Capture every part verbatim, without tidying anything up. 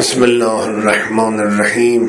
بسم الله الرحمن الرحیم.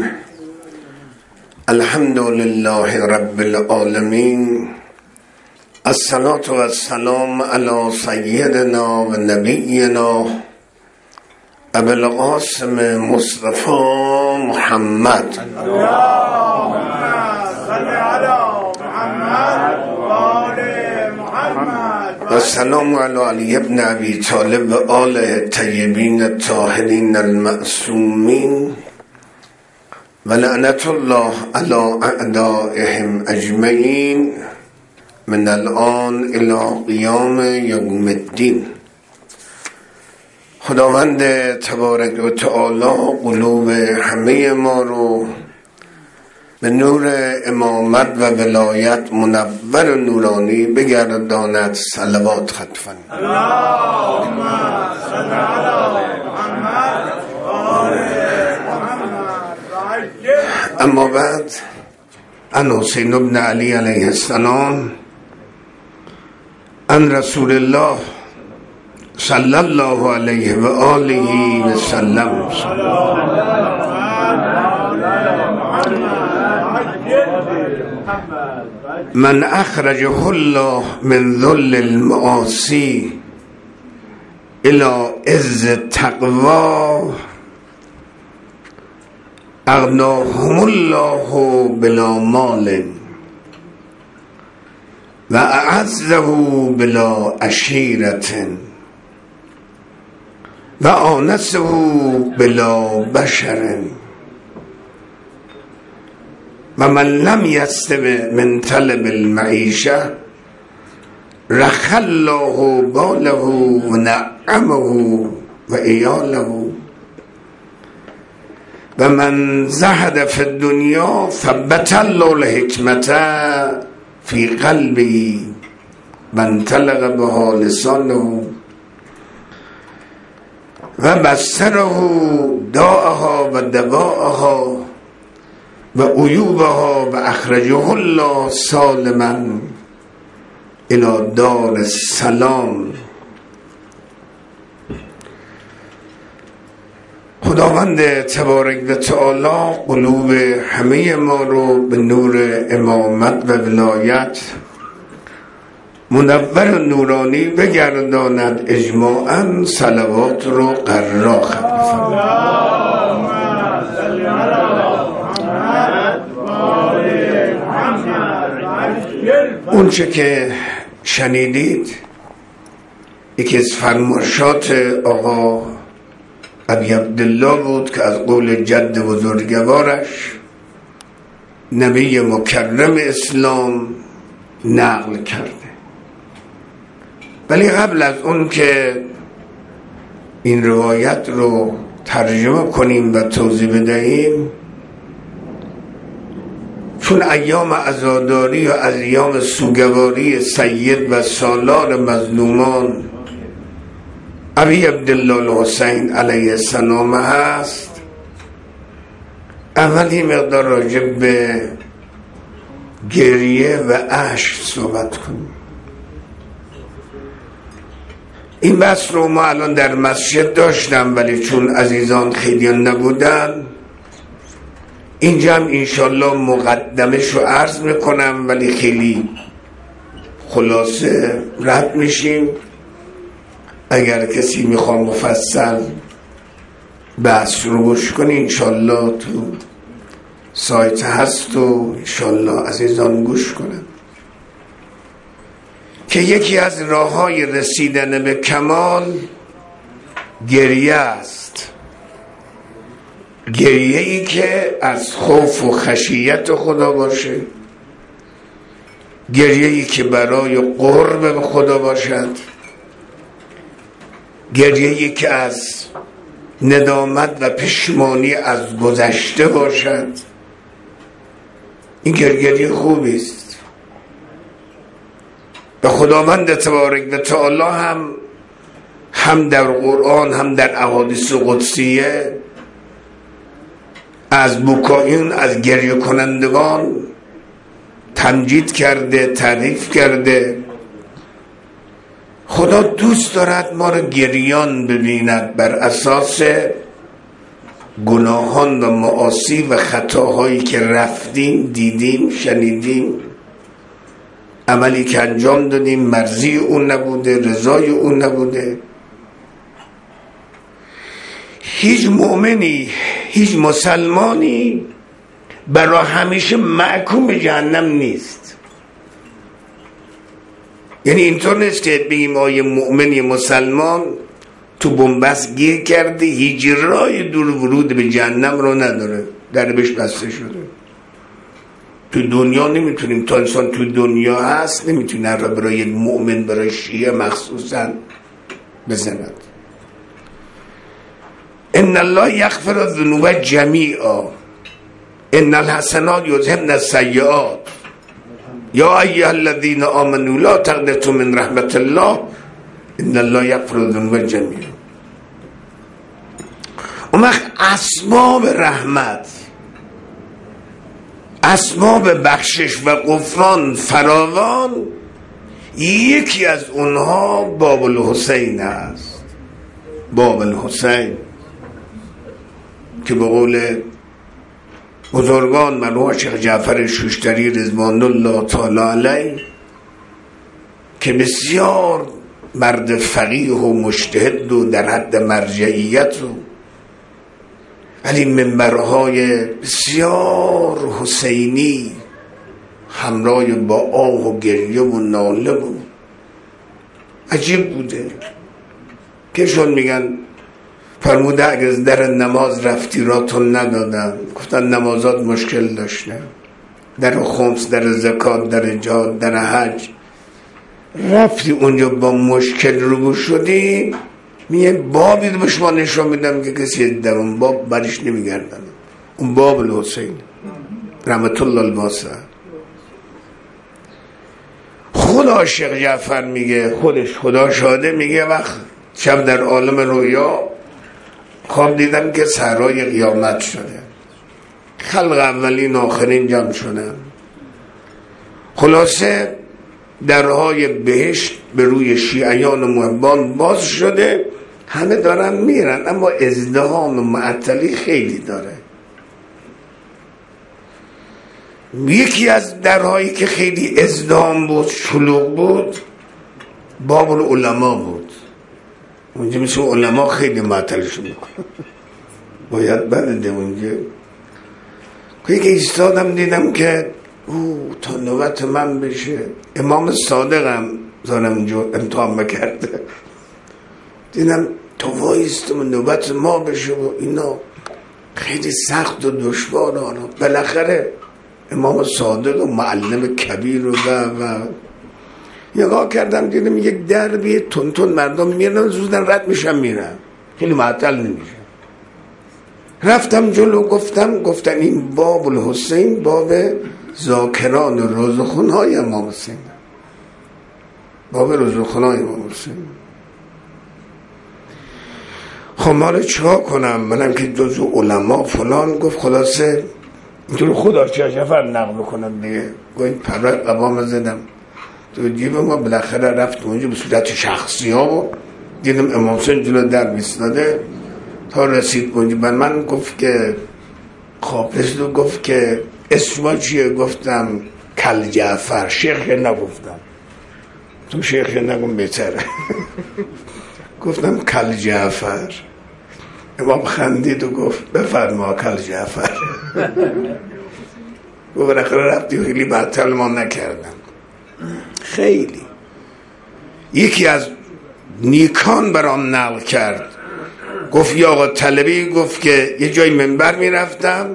الحمد لله رب العالمین. الصلاة و السلام علی سیدنا و نبینا ابی القاسم مصطفی محمد. اللهم صل علی محمد و آل محمد. و السلام علی علی ابن ابی طالب و آله الطیبین الطاهرین المعصومین و لعنت الله علی اعدائهم اجمعین من الان الی قیام یوم الدین. خداوند تبارک و تعالی قلوب همه ما رو به نور امامت و ولایت منور و نورانی بگرداند. صلوات خطفاً. اللهم صل علی محمد و آل محمد. اما بعد، عن حسین بن علی علیه السلام عن رسول الله صلی الله علیه و آله و سلم من اخرجه الله من ذل المعاصی الى عز التقوی اغناهم الله بلا مال و اعزه بلا عشیرة و آنسه بلا بشر و من لم یستم من طلب المعیشه رخ الله باله و نعمه و ایاله و من زهد فی الدنیا ثبت الله الحکمت فی قلبه و انطلق بها لسانه و بصره داءها و دواءها و عیوبها و اخرجه الله سالما الى دار السلام. خداوند تبارک و تعالی قلوب همه ما رو به نور امامت و ولایت منور و نورانی بگرداند. اجماعاً صلوات رو قرار خطفاً. اون چه که شنیدید یکی از فرمایشات آقا ابی عبدالله بود که از قول جد بزرگوارش نبی مکرم اسلام نقل کرده. ولی قبل از اون که این روایت رو ترجمه کنیم و توضیح بدهیم، چون ایام عزاداری و ایام سوگواری سید و سالار مظلومان ابی عبدالله الحسین علیه السلام هست، اولی مقدار راجع به گریه و اشک صحبت کنیم. این بحث رو ما الان در مسجد داشتم، ولی چون عزیزان خیلی نبودن اینجا هم انشالله مقدمش رو عرض میکنم، ولی خیلی خلاصه رد میشیم. اگر کسی میخوام مفصل بحث رو گوش کنی انشالله تو سایت هست و انشالله عزیزان گوش کنن که یکی از راه های رسیدن به کمال گریه است. گریه ای که از خوف و خشیت خدا باشه، گریه ای که برای قرب به خدا باشد، گریه ای که از ندامت و پشیمانی از گذشته باشد. این گریه خوبی است. و خداوند تبارک و تعالی هم هم در قرآن هم در احادیث قدسیه از بکایون، از گریه کنندگان تمجید کرده، تعریف کرده. خدا دوست دارد ما رو گریان ببیند بر اساس گناهان و معاصی و خطاهایی که رفتیم، دیدیم، شنیدیم، عملی که انجام دادیم مرضی اون نبوده، رضای اون نبوده. هیچ مؤمنی، هیچ مسلمانی برای همیشه محکوم به جهنم نیست. یعنی اینطور نیست که بگیم آیه مؤمنی مسلمان تو بنبست گیر کرده، هیچ راه دور ورود به جهنم رو نداره، در بهش بسته شده. تو دنیا نمیتونیم، تا انسان تو دنیا هست نمیتونه را برای مؤمن، برای شیعه مخصوصا بزند. ان الله یغفر الذنوب جمیعا ان الحسنات یذهبن السیئات یا ایها الذین آمنوا لا تقنطوا من رحمت الله ان الله یغفر الذنوب جمیعا. اون وقت اسباب رحمت، اسباب بخشش و غفران فراوان، یکی از اونها باب الحسین است. باب الحسین که به قول بزرگان مرحوم شیخ جعفر شوشتری رضوان الله تعالی علیه که بسیار مرد فقیه و مجتهد و در حد مرجعیت و ولی منبرهای بسیار حسینی همراه با آه و گریه و ناله بود. عجیب بوده که شون میگن فرموده اگر در نماز رفتی راتون ندادن، گفتن نمازات مشکل داشته، در خمس، در زکات، در جهاد، در حج رفتی اونجا با مشکل روبرو شدی، میگه بابی رو به شما نشون میدم که کسی در اون باب برش نمیگردن. اون باب الحسین رحمت الله الواسع. خدا شیخ جعفر میگه، خودش خدا شاهده، میگه وقت شب در عالم رویا خواب دیدم که صحرای قیامت شده، خلق اولین آخرین جمع شدن، خلاصه درهای بهشت به روی شیعیان و محبان باز شده، همه دارن میرن اما ازدحام و معطلی خیلی داره. یکی از درهایی که خیلی ازدحام بود، شلوغ بود، باب العلماء بود. اونجا مثل علماء خیلی معطلشون میکنه، باید بلده اونجا. که که ایستادم دیدم که او تا نوبت من بشه، امام صادقم زانم اونجا امتحان بکرده، دیدم تا وایستم نوبت ما بشه و اینا خیلی سخت و دشوار. آنها بالاخره امام صادق و معلم کبیر و و نگاه کردم دیدم یک دربی تون تون مردم میرن، زودن رد میشن میرن، خیلی معطل نمیشه. رفتم جلو، گفتم گفتن این باب الحسین باب ذاکران و روزخونهای امام حسین، باب روزخونهای امام حسین. خب مالا چرا کنم منم که جزو علما فلان. گفت خلاصه اینطور خدا چه شفر نقل کنم دیگه. گوی پرای قوام زدم تو جیب ما، بالاخره رفت اونجا به صورت شخصی ها و دیدم امام حسین جلو در بیستاده. تا رسید اونجا بر من گفت که خواب رسید، گفت که اسم چیه؟ گفتم کل جعفر. شیخ نگفتم، تو شیخ نگم بهتره. گفتم کل جعفر. امام خندید و گفت بفرما کل جعفر. گفت بالاخره رفتی خیلی بدتر ما نکردم. خیلی یکی از نیکان برام نقل کرد، گفت یا آقا طلبی، گفت که یه جای منبر میرفتم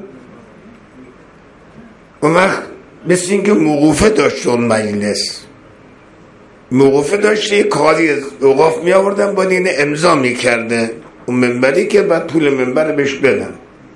اون وقت مثل این که موقوفه داشت اون مجلس، موقوفه داشت یه کاری از اوقاف می آوردن باید اینه امضا می کرده اون منبری که بعد پول منبر بهش بدن.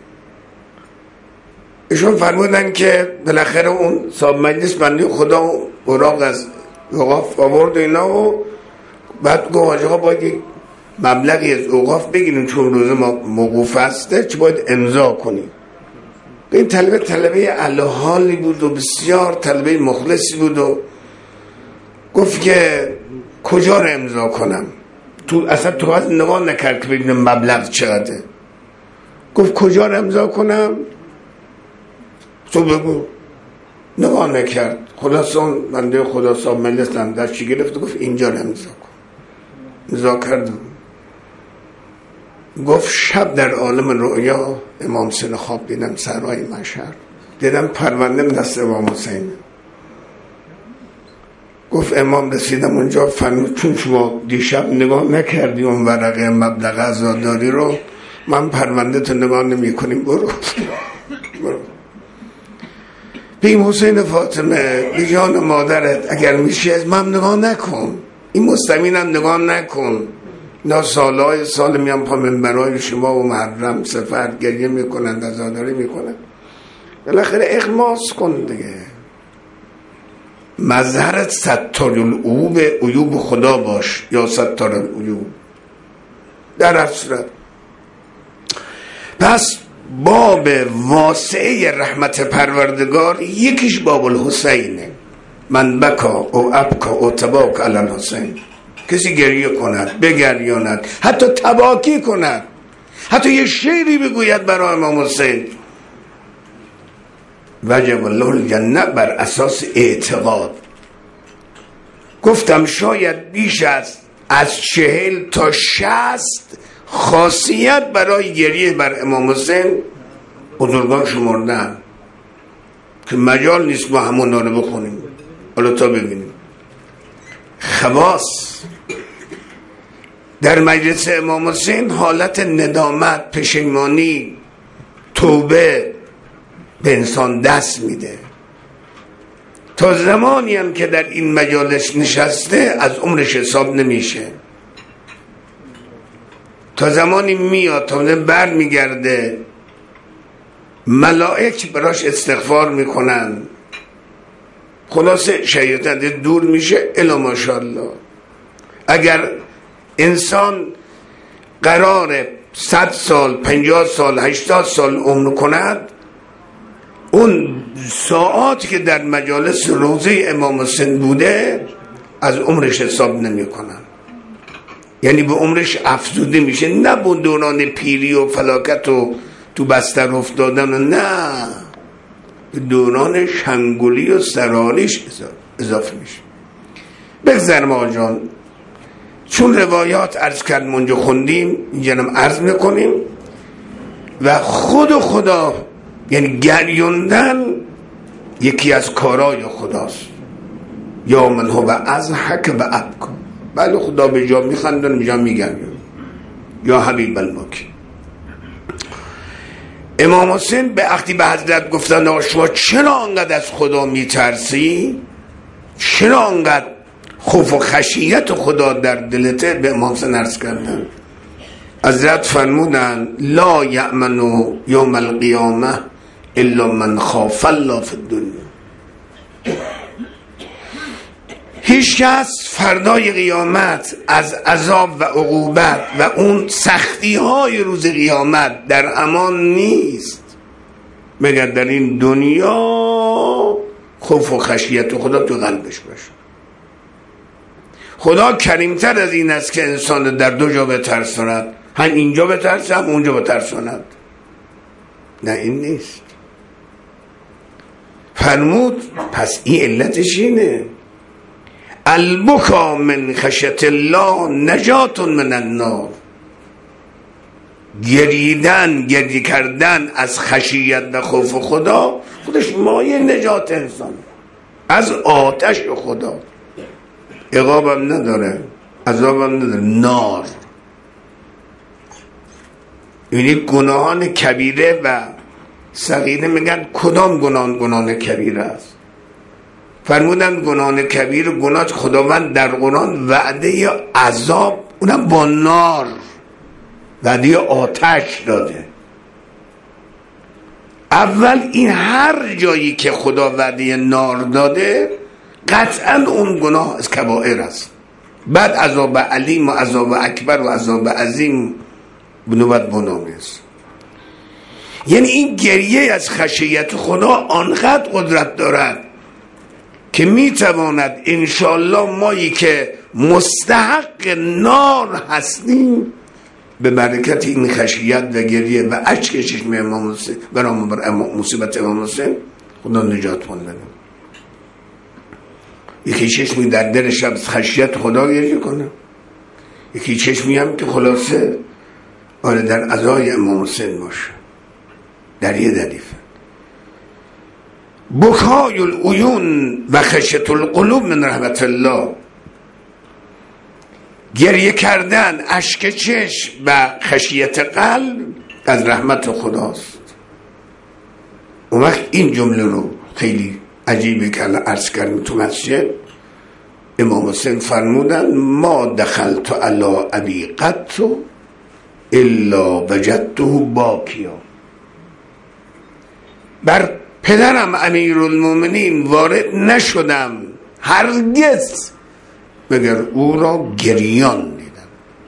ایشون فرمودن که بالاخره اون صاحب مجلس بنده خدا اوراق از اوقاف آورد اینا و بعد گفت آقا باید یک مبلغی از اوقاف بگیریم چون روز ما موقوف هسته، چه باید امضا کنیم. این طلبه طلبه اهل حالی بود و بسیار طلبه مخلصی بود و گفت که کجا رو امضا کنم؟ تو اصلا تو از نگاه نکرد که ببینم مبلغ چقدره. گفت کجا رو امضا کنم؟ تو بگو. نگاه نکرد. خلاصان بنده خدا صاحب مجلسم در چی گرفت، گفت اینجا رو امضا کن. امضا کردم. گفت شب در عالم رؤیا امام حسین خواب دیدم سرای مشهد، دیدم پرونده دست امام حسین. گفت امام رسیدم اونجا، فرمود چون شما دیشب نگاه نکردی اون ورقه مبلغ عزاداری رو، من پرونده تو نگاه نمی کنیم، برو برو. بیم حسین فاطمه بی جان مادرت اگر میشه از من نگاه نکن، این مستمینم نگاه نکن. نه سالهای سال میان پا منبرهای شما و محرم سفر گریه میکنند، عزاداری میکنند، بالاخره اخماس کن دیگه. مظهرت ستار العیوب، عیوب خدا باش یا ستار العیوب. در هر صورت پس باب واسعه رحمت پروردگار یکیش باب الحسینه. من بکا او ابکا او تباک علی الحسین. کسی گریه کند، بگریاند، حتی تباکی کند، حتی یه شعری بگوید برای امام حسین، وجب الله الجنه بر اساس اعتقاد. گفتم شاید بیش از از چهل تا شصت خاصیت برای گریه بر امام حسین بزرگان شمردن که مجال نیست با همون رو بخونیم. حالا تا ببینیم خواص در مجلس امام حسین حالت ندامت، پشیمانی، توبه به انسان دست میده. تا زمانی هم که در این مجالس نشسته از عمرش حساب نمیشه. تا زمانی میاد تا بر میگرده ملائک براش استغفار میکنن، خلاصه شیطان دور میشه الا ماشاءالله. اگر انسان قراره صد سال، پنجاه سال، هشتاد سال عمر کند، اون ساعات که در مجالس روضه امام حسین بوده از عمرش حساب نمی کنن. یعنی به عمرش افزوده میشه، نه به دوران پیری و فلاکت و تو بستر افتادن، نه به دوران شنگولی و سراریش اضافه میشه. بگذارم آقا جان، چون روایات عرض کردم اونجا خوندیم، اینجا هم عرض میکنیم. و خود و خدا یعنی گریوندن یکی از کارای خداست. یا من هو از حک و ابکا. بله خدا به جا میخندن، به جا میگن یا حبیب الماکی. امام حسین به وقتی به حضرت گفتن شما چرا انقدر از خدا میترسی، چرا انقدر خوف و خشیت خدا در دلته، به امام حسین عرض کردن. حضرت فرمودن لا یأمن یوم القیامه الا من خاف الله فی الدنیا. هیچ کس فردای قیامت از عذاب و عقوبت و اون سختی های روز قیامت در امان نیست مگر در این دنیا خوف و خشیت خدا تو قلبش باشه. خدا کریمتر از این است که انسان در دو جا بترساند، هم اینجا بترسه هم اونجا بترساند. نه این نیست. فرمود پس این علتش اینه، البکا من خشیت الله نجات من النار. گریدن، گریه کردن از خشیت و خوف خدا خودش مایه نجات انسان از آتش خدا. عقابم نداره، عذابم نداره، نار. یعنی گناهان کبیره و صغیره. میگن کدام گناهان گناهان کبیره است؟ فرمودن گناهان کبیر گناه خداوند در قرآن وعده یا عذاب، اونم با نار، وعده یا آتش داده. اول این هر جایی که خدا وعده نار داده قطعا اون گناه از کبائر است. بعد عذاب علیم و عذاب اکبر و عذاب عظیم بنوبت بنامه است. یعنی این گریه از خشیت خدا آنقدر قدرت دارد که میتواند انشاءالله مایی که مستحق نار هستیم به برکت این خشیت و گریه و اشک چشم امام حسین برام بر مصیبت امام حسین خدا نجات ماندن. یکی چشمی در دلش از خشیت خدا گریه کنه، یکی چشمی هم که خلاصه آره در عزای امام حسین باشه. در یه دلیفه بکای العیون و خشیت القلوب من رحمت الله، گریه کردن، اشک چشم و خشیت قلب از رحمت خداست. اون وقت این جمله رو خیلی عجیبه که الان عرض کردیم تو مسجد، امام حسین فرمودن ما دخلت علی ابی قط الا وجدته باکیا، بر پدرم امیرالمومنین وارد نشدم هرگز مگر او را گریان دیدم.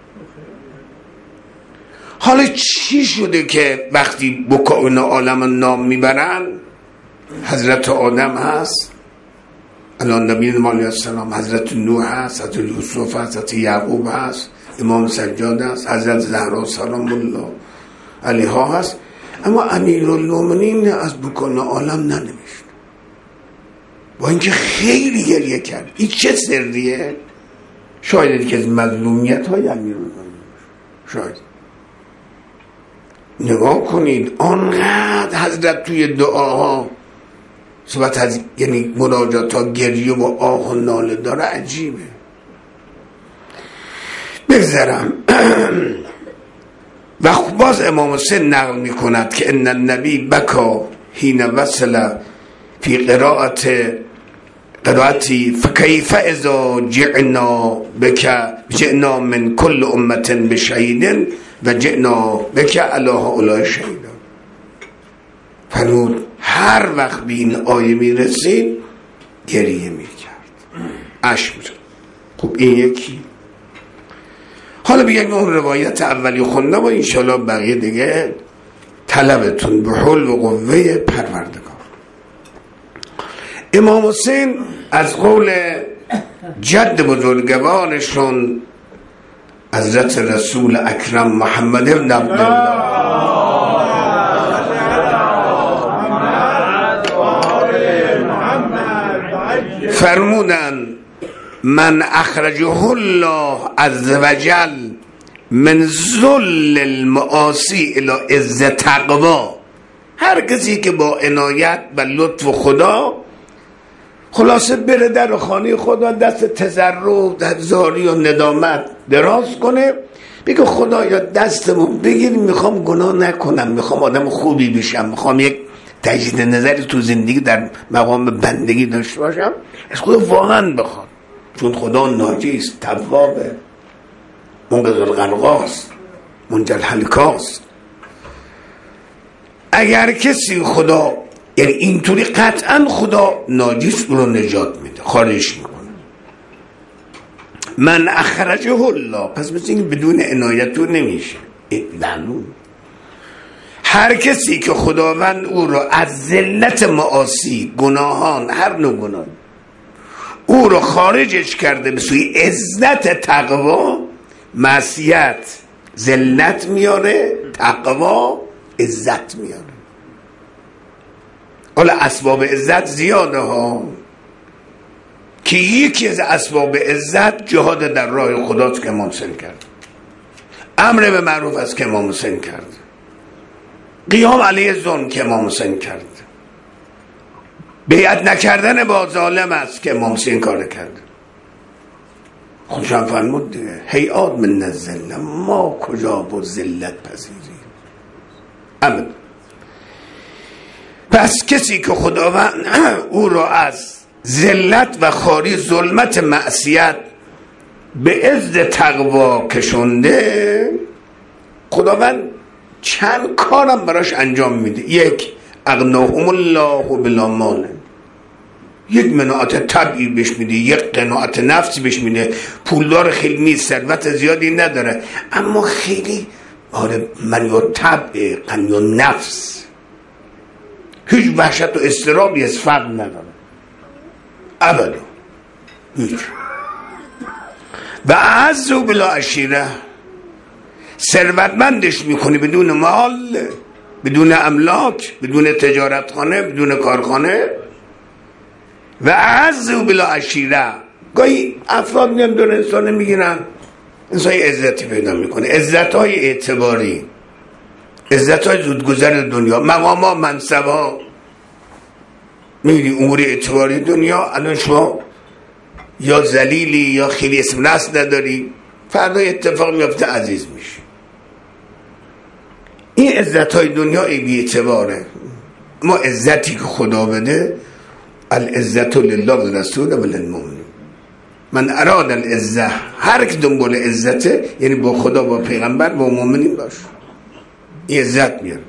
حالا چی شده که وقتی بکائن عالم نام میبرن حضرت آدم هست، الان نبی علیه السلام، حضرت نوح هست، حضرت یوسف هست، حضرت یعقوب هست، امام سجاد هست، حضرت زهرا سلام الله علیها هست، اما امیرالمومنین از بکائن عالم ننوشت، با اینکه خیلی گریه کرد. این چه سریه؟ شاید که از مظلومیت های امیرالمومنین، شاید نگاه کنید آنقدر حضرت توی دعاها صحبت از یعنی مناجات ها گریه و آه و ناله داره، عجیبه. بگذارم و باز امام حسین نقل می کند که ان النبی بکا حین وصل فی قراءت قرائتی فکیف اذا جئنا بک جئنا من کل امت بشهید و جئنا بک علی هؤلاء شهیدا. فرمود هر وقت به این آیه می رسید گریه می کرد، اشک می کرد. خب این یکی. حالا بیایم اون روایت اولی خونده و انشاءالله بقیه دیگه طلبتون به حول و قوه پروردگار. امام حسین از قول جد بزرگوارشون حضرت رسول اکرم محمد ابن عبدالله فرمودن من اخرجه الله عز وجل من ذل المعاصی الی عز تقوا، هر کسی که با عنایت و لطف خدا خلاصه بره در خانه خدا، دست تضرع و زاری و ندامت دراز کنه، بگه خدایا دستمو بگیر، میخوام گناه نکنم، میخوام آدم خوبی بشم، میخوام یک تجدید نظری تو زندگی در مقام بندگی داشته باشم، از خدا واقعا بخوام، چون خدا ناجیست، توابه، منقذ الغرقاست، منجی الهلکاست. اگر کسی خدا یعنی اینطوری قطعا خدا ناجیست رو نجات میده، خارج میکنه. من اخرجه الله، پس مثل این بدون عنایت رو نمیشه. معلوم هر کسی که خداوند او را از ذلت معاصی، گناهان، هر نوع گناه، او را خارجش کرده به سوی عزت تقوا، معصیت ذلت میاره، تقوا عزت میاره. حالا اسباب عزت زیاده ها، که یکی از اسباب عزت جهاد در راه خداست که امام حسین کرد، امر به معروف است که امام حسین کرد، قیام علیه ظلم که امام حسین کرد، بیعت نکردن با ظالم است که امام حسین کار کرد. خودشان فرمود دیگه هیئات من الذل، ما کجا با ذلت پذیریم ابدا. پس کسی که خداوند او را از ذلت و خاری ظلمت معصیت به عز تقوا کشونده، خداوند چند کارم براش انجام میده. یک، اغناهم الله بلا مال، یک مناعت طبعی بهش میده، یک قناعت نفسی بهش میده. پولدار خیلی نیست، ثروت زیادی نداره، اما خیلی آره منیو طبع، قنیو نفس، هیچ وحشت و استرابی از فقر نداره ابدا، هیچ. و اعزو بلا عشیره، ثروتمندش میکنی بدون مال، بدون املاک، بدون تجارتخانه، بدون کارخانه. و اعز و بلا عشیره. گاهی افراد میان دور انسان میگیرن، انسان عزتی پیدا میکنه، عزت های اعتباری، عزت های زودگذر دنیا، مقام ها، منصب ها. میبینی امور اعتباری دنیا، الان شما یا ذلیلی یا خیلی اسم نسل نداری، فردا اتفاق میفته عزیز میشی. این عزت های دنیا ای بی اعتباره. ما عزتی که خدا بده، العزت لله و رسول و للمؤمنین. من اراد العزه، هر که دنبال عزته یعنی با خدا، با پیغمبر، با مؤمنین باش، این عزت میاره.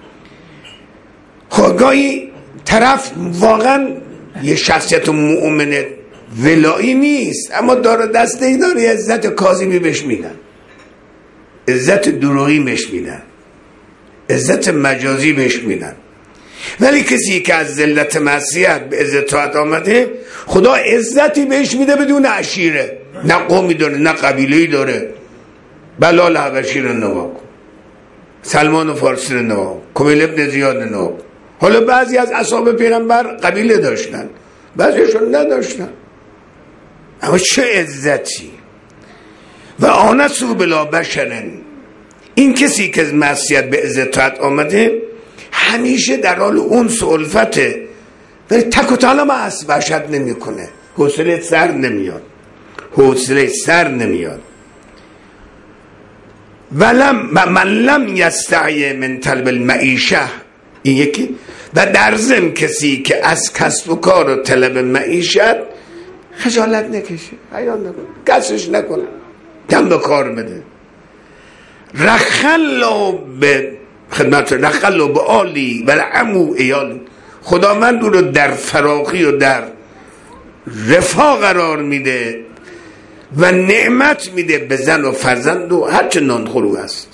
خواهی طرف واقعا یه شخصیت مؤمنه ولایی نیست، اما داره دسته ای داره، عزت کاذبی بهش میدن، عزت دروغی بهش میدن، عزت مجازی بهش میدن. ولی کسی که از ذلت معصیت به عزت طاعت آمده، خدا عزتی بهش میده بدون عشیره، نه قومی داره نه قبیله‌ای داره. بلال حبشی رو نگاه کن، سلمان فارسی رو نگاه کن، کمیل ابن زیاد رو نگاه کن. حالا بعضی از اصحاب پیغمبر قبیله داشتن، بعضیشون نداشتن، اما چه عزتی. و آنسو بلا بشرن، این کسی که از معصیت به عزت طاعت آمده همیشه در حال انس و الفته، ولی تک و تنها از وحشت نمی کنه، حوصله سر نمیاد، حوصله سر نمیاد. ولم من لم یستعی من طلب المعیشه، این یکی. و در ضمن کسی که از کسب و کار و طلب معیشت خجالت نکشه، حیا نکنه، کسش نکنه، دم به کار بده. رخلو به خدمت، رخلو به آلی و لعمو ایال، خداوند رو در فراخی و در رفاه قرار میده و نعمت میده به زن و فرزند و هرچه نانخورو است.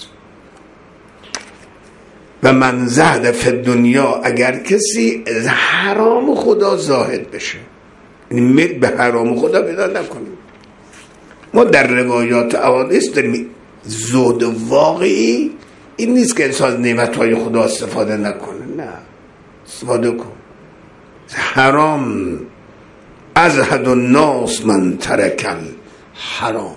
و من زهد فی دنیا، اگر کسی از حرام خدا زاهد بشه، یعنی میل به حرام خدا پیدا نکنیم. ما در روایات احادیث داریم زهد واقعی این نیست که انسان از نعمتهای خدا استفاده نکنه، نه، استفاده کن. حرام ازهد الناس من ترک الحرام.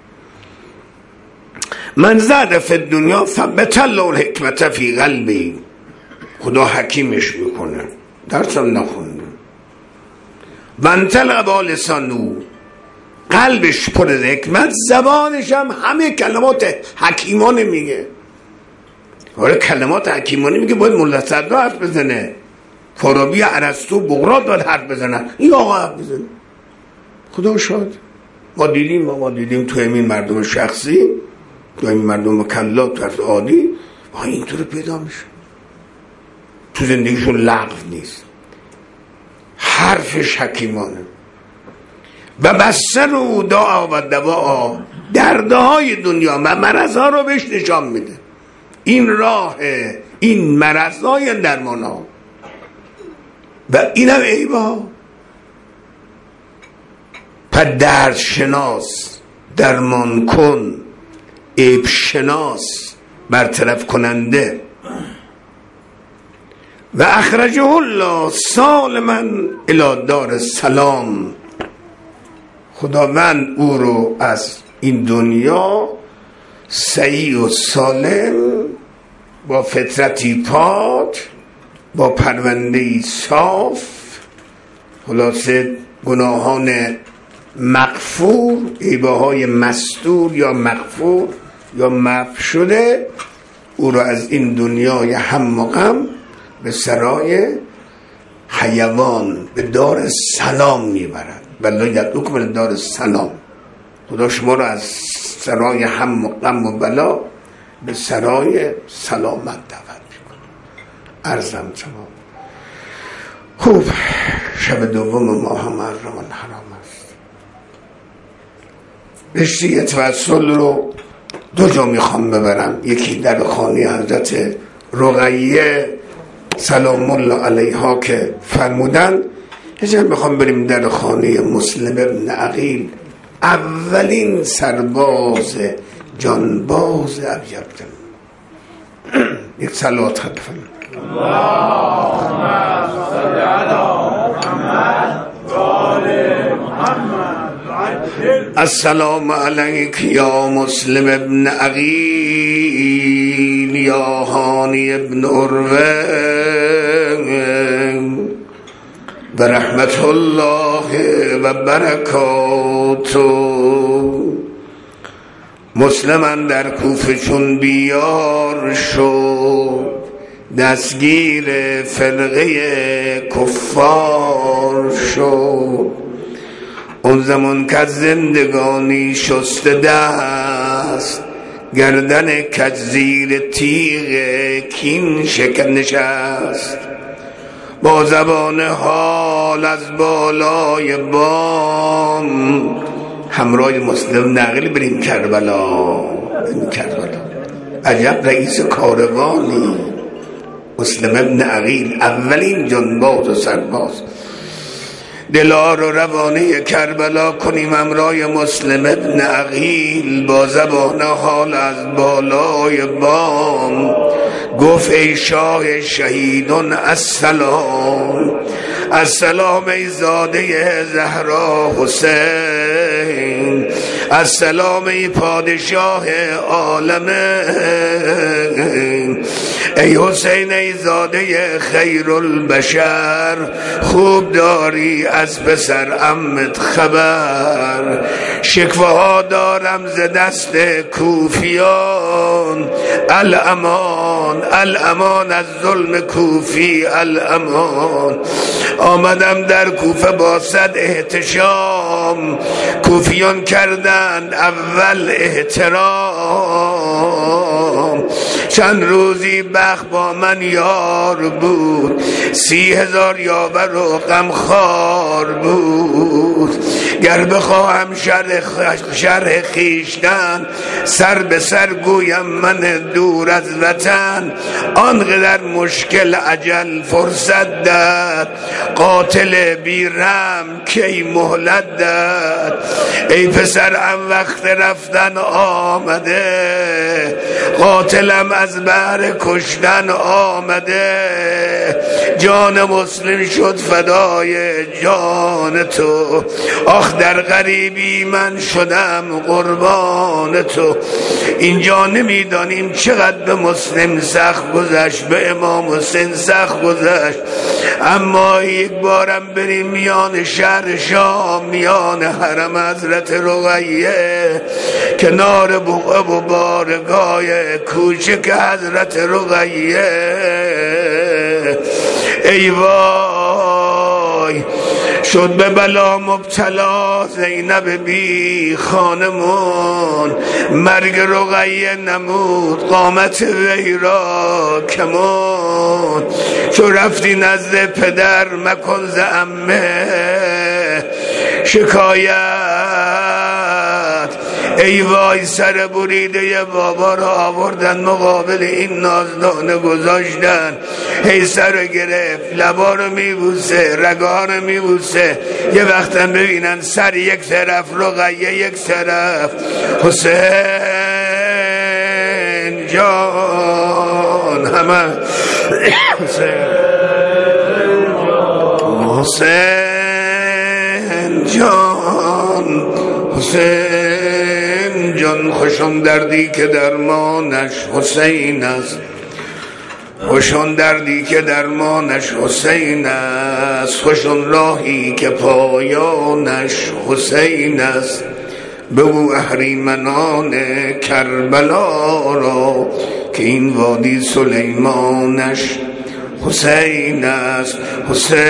من زاد فی الدنیا فبتل الحکمت فی قلبی، خدا حکیمش میکنه، درسم نخونده. من طلب لسانو، قلبش پر از حکمت، زبانش هم همه کلمات حکیمانه میگه. آره کلمات حکیمانه میگه، باید ملا صدرا حرف بزنه، فارابی، ارسطو، بغرات باید حرف بزنن، این آقا حرف بزنه. خدا شاد. ما دیدیم ما دیدیم تو همین مردم شخصی، تو همین مردم مکلات، تو حرف عادی، آقا اینطور پیدا میشه، تو زندگیشون لغو نیست، حرفش حکیمانه. و بسر و دعا و دوا، دردهای دنیا و مرضها رو بهش نشان میده. این راه، این مرضهای درمان ها و این هم عیبا. پس درد شناس، درمان کن، عیب شناس، برطرف کننده. و اخرجه الله سالما الی دار السلام، خداوند او رو از این دنیا صحیح و سالم، با فطرتی پاک، با پرونده‌ای صاف، خلاصه گناهان مغفور، عیب‌های مستور یا مغفور یا معف شده، او رو از این دنیای هم و غم به سرای حیوان، به دار سلام میبرد. بلا یدعوکم الی دار السلام، خدا شما رو از سرای هم و غم و بلا به سرای سلامت دعوت میکنه. عرضم تمام. خوب، شب دوم ماه محرم الحرام است. رشته توسل رو دو جا میخوام ببرم، یکی در خانه حضرت رقیه سلام الله علیها که فرمودن، یه میخوام بریم در خانه مسلم ابن عقیل، اولین سرباز جانباز ابیض. یک صلوات خط بفرمایید. اللهم صل علی محمد و آل محمد. السلام علیک یا مسلم ابن عقیل یا هانی ابن عروه و رحمت الله و برکاته. مسلمان در کوفه چون بیار شد، دستگیر فرقه کفار شد. اون زمان که زندگانی شسته دست، گردن کج زیر تیغ کین شکن نشست. با زبان حال از بالای بام، همراه مسلم نقل بریم کربلا. بریم کربلا. عجب رئیس کاروانی مسلم ابن عقیل، اولین جنباز و سرباز. دلار و روانه کربلا کنیم همراه مسلم ابن عقیل. با زبان حال از بالای بام، گفت ای شاه شهیدون السلام. السلام ای زاده زهرا حسین. السلام ای پادشاه عالمین. ای حسین ای زاده خیر البشر، خوب داری از پسر عمت خبر. شکوه دارم ز دست کوفیان، الامان الامان از ظلم کوفی الامان. آمدم در کوفه با صد احتشام، کوفیان کردند اول احترام. چند روزی بخت با من یار بود، سی هزار یاور و غمخوار بود. گر بخواهم شرح شرح خیشتن، سر به سر گویم من دور از وطن. آنقدر مشکل اجل فرصت داد، قاتل بیرم کی مهلت داد. ای پسرم وقت رفتن آمده، قاتلم از بهر کشتن آمده. جان مسلم شد فدای جان تو، آخ در غریبی من شدم قربان تو. اینجا نمیدانیم چقدر به مسلم سخت گذشت، به امام حسین سخت گذشت. اما یک بارم بریم میان شهر شام، میان حرم حضرت رقیه، کنار بقعه و بارگاه کوچک حضرت رقیه. ای وای شد به بلا مبتلا زینب بی خانمون. مرگ رقیه نمود قامت وی را کمون. چو رفتی نزد پدر مکن ز عمه شکایت. ای وای سر بریده بابا را آوردن مقابل این نازدانه گذاشتن. ای سر گرفت لبا رو میبوسه، رگا رو میبوسه. یه وقتم ببینن سر یک طرف، رقیه یک طرف. حسین جان همه حسین حسین جان حسین جان. خوشان دردی که درمانش حسین است، خوشان دردی که درمانش حسین است. خوشان راهی که پایانش حسین است. بگو اهریمنان کربلا را که این وادی سلیمانش حسین است. حسین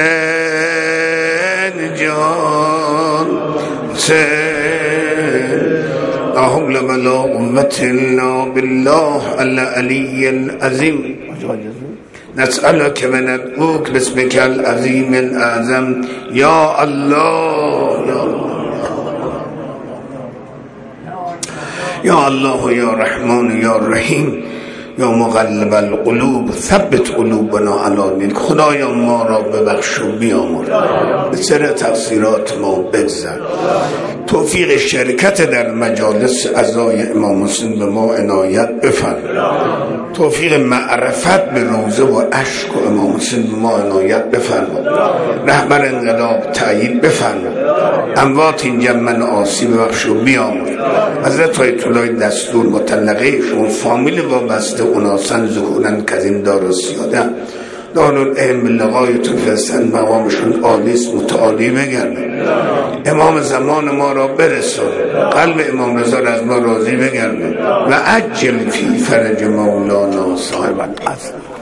جان حسین. لا حول ولا قوة الا بالله العلی العظیم. نسألك وندعوك باسمك العظیم الاعظم یا الله یا الله یا الله یا رحمان یا رحیم یا مقلب القلوب ثبت قلوبنا علی دینک. خدایا ما را ببخش و بیامرز، به سر تقصیرات ما بگذر، توفیق شرکت در مجالس عزای امام حسین به ما عنایت بفرما، توفیق معرفت به روزه و عشق و امام حسین به ما عنایت بفرما، رهبر انقلاب تأیید بفرما، اموات این جمع آسی ببخش و بیامرز. حضرت آیت الله دستور مطلقه شون فامیل وابسته اوناسن ظهورن که از این دار و سیاده دارالعلم لقایتون فرستن، مقامشون عالیست، متعالی بگردن، امام زمان ما را برسون، قلب امام رضا را از ما راضی بگردن و عجل فی فرج مولانا صاحب العصر.